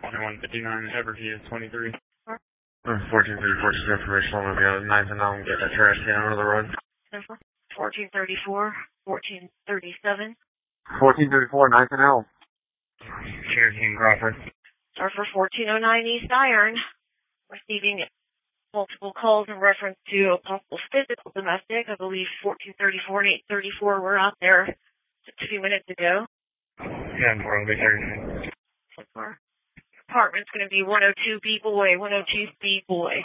2159 Everview 23. 1434, just information on the 9th and Elm, get that trash can out of the road. 1434, 1437. 1434, 9th and Elm. Cherokee and Crawford. Star for 1409 East Iron. Receiving multiple calls in reference to a possible physical domestic. I believe 1434 and 834 were out there just a few minutes ago. Yeah, probably Cherokee. Apartment's going to be 102 B Boy, 102 B Boy.